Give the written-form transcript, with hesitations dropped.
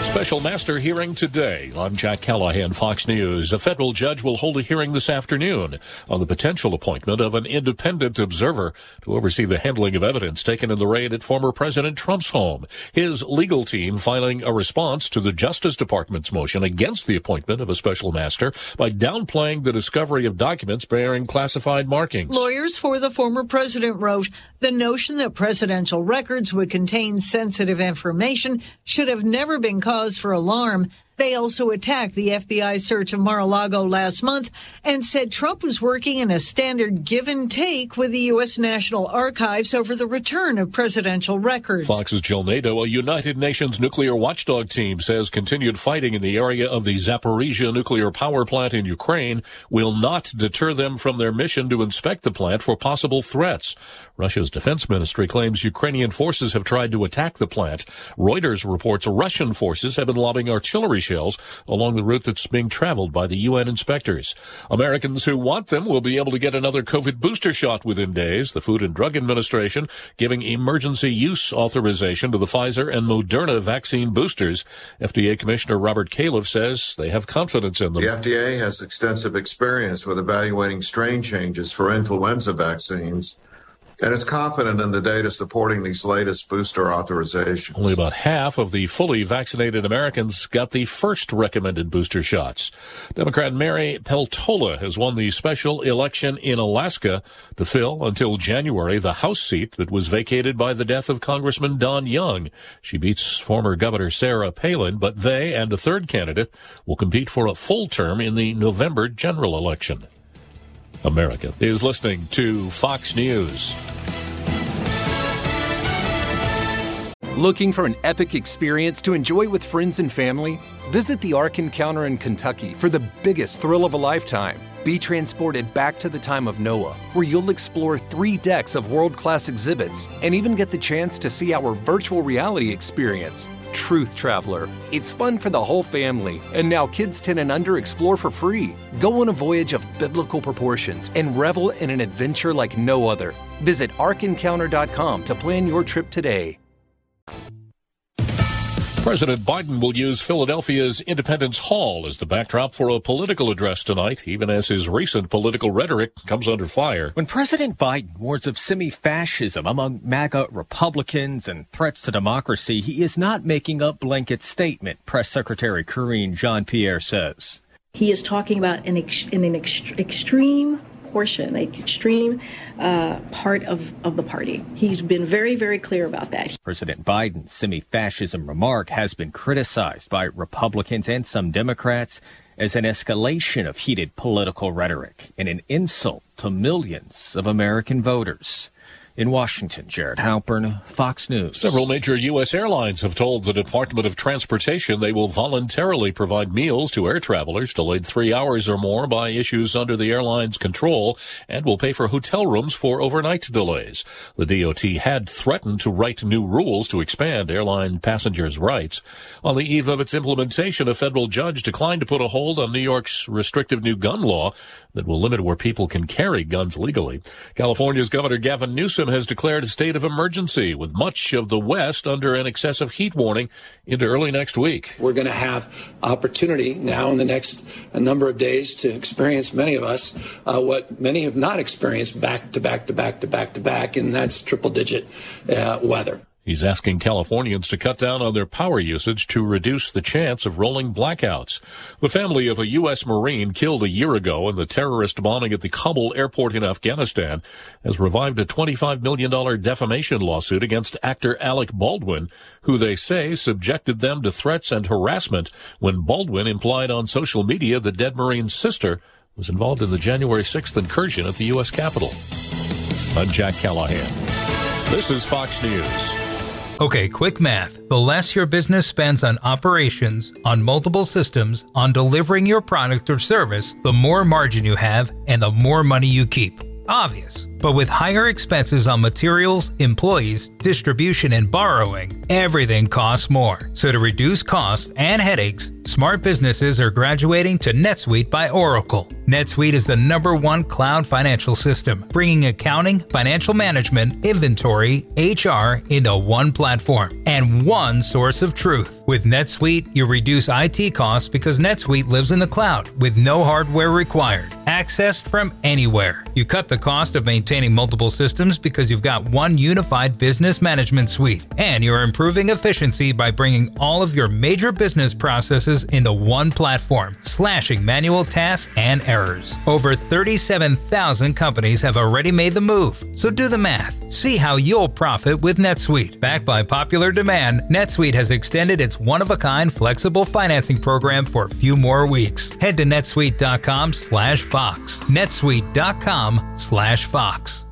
Special master hearing today. I'm Jack Callahan, Fox News. A federal judge will hold a hearing this afternoon on the potential appointment of an independent observer to oversee the handling of evidence taken in the raid at former President Trump's home. His legal team filing a response to the Justice Department's motion against the appointment of a special master by downplaying the discovery of documents bearing classified markings. Lawyers for the former president wrote, the notion that presidential records would contain sensitive information should have never been cause for alarm. They also attacked the FBI search of Mar-a-Lago last month and said Trump was working in a standard give and take with the U.S. National Archives over the return of presidential records. Fox's Jill Nadeau, a United Nations nuclear watchdog team, says continued fighting in the area of the Zaporizhzhia nuclear power plant in Ukraine will not deter them from their mission to inspect the plant for possible threats. Russia's defense ministry claims Ukrainian forces have tried to attack the plant. Reuters reports Russian forces have been lobbing artillery shells along the route that's being traveled by the UN inspectors. Americans who want them will be able to get another COVID booster shot within days. The Food and Drug Administration giving emergency use authorization to the Pfizer and Moderna vaccine boosters. FDA Commissioner Robert Califf says they have confidence in them. The FDA has extensive experience with evaluating strain changes for influenza vaccines and is confident in the data supporting these latest booster authorizations. Only about half of the fully vaccinated Americans got the first recommended booster shots. Democrat Mary Peltola has won the special election in Alaska to fill until January the House seat that was vacated by the death of Congressman Don Young. She beats former Governor Sarah Palin, but they and a third candidate will compete for a full term in the November general election. America is listening to Fox News. Looking for an epic experience to enjoy with friends and family? Visit the Ark Encounter in Kentucky for the biggest thrill of a lifetime. Be transported back to the time of Noah, where you'll explore 3 decks of world-class exhibits and even get the chance to see our virtual reality experience, Truth Traveler. It's fun for the whole family, and now kids 10 and under explore for free. Go on a voyage of biblical proportions and revel in an adventure like no other. Visit ArkEncounter.com to plan your trip today. President Biden will use Philadelphia's Independence Hall as the backdrop for a political address tonight, even as his recent political rhetoric comes under fire. When President Biden warns of semi-fascism among MAGA Republicans and threats to democracy, he is not making a blanket statement, Press Secretary Karine Jean-Pierre says. He is talking about an extreme portion, an extreme part of the party. He's been very, very clear about that. President Biden's semi-fascism remark has been criticized by Republicans and some Democrats as an escalation of heated political rhetoric and an insult to millions of American voters. In Washington, Jared Halpern, Fox News. Several major U.S. airlines have told the Department of Transportation they will voluntarily provide meals to air travelers delayed 3 hours or more by issues under the airline's control and will pay for hotel rooms for overnight delays. The DOT had threatened to write new rules to expand airline passengers' rights. On the eve of its implementation, a federal judge declined to put a hold on New York's restrictive new gun law that will limit where people can carry guns legally. California's Governor Gavin Newsom has declared a state of emergency with much of the West under an excessive heat warning into early next week. We're going to have opportunity now in the next number of days to experience, many of us, what many have not experienced back to back to back to back to back, and that's triple-digit weather. He's asking Californians to cut down on their power usage to reduce the chance of rolling blackouts. The family of a U.S. Marine killed a year ago in the terrorist bombing at the Kabul airport in Afghanistan has revived a $25 million defamation lawsuit against actor Alec Baldwin, who they say subjected them to threats and harassment when Baldwin implied on social media the dead Marine's sister was involved in the January 6th incursion at the U.S. Capitol. I'm Jack Callahan. This is Fox News. Okay, quick math. The less your business spends on operations, on multiple systems, on delivering your product or service, the more margin you have and the more money you keep. Obvious. But with higher expenses on materials, employees, distribution, and borrowing, everything costs more. So to reduce costs and headaches, smart businesses are graduating to NetSuite by Oracle. NetSuite is the #1 cloud financial system, bringing accounting, financial management, inventory, HR into one platform and one source of truth. With NetSuite, you reduce IT costs because NetSuite lives in the cloud with no hardware required, accessed from anywhere. You cut the cost of maintaining multiple systems because you've got one unified business management suite, and you're improving efficiency by bringing all of your major business processes into one platform, slashing manual tasks and errors. Over 37,000 companies have already made the move, so do the math. See how you'll profit with NetSuite. Backed by popular demand, NetSuite has extended its one-of-a-kind flexible financing program for a few more weeks. Head to netsuite.com/Fox. netsuite.com/Fox.